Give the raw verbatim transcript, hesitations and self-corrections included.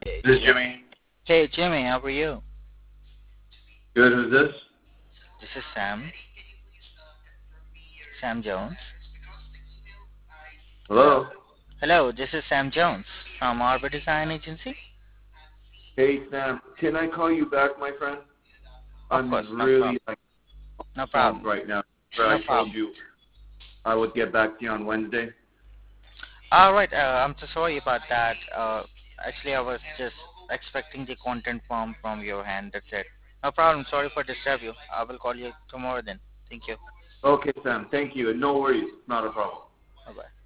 Hey, This is Jim. Jimmy. Hey, Jimmy, how are you? Good. Who's this? This is Sam. Sam Jones. Hello. Hello. Hello, this is Sam Jones from Arbor Design Agency. Hey Sam, can I call you back, my friend? Of I'm course, no really problem. like No swamped problem. right now. But I No told problem. you I would get back to you on Wednesday. All right, uh, I'm so sorry about that. Uh, actually, I was just expecting the content form from your hand. That's it. No problem. Sorry for disturb you. I will call you tomorrow then. Thank you. Okay, Sam. Thank you. No worries. Not a problem. Bye bye.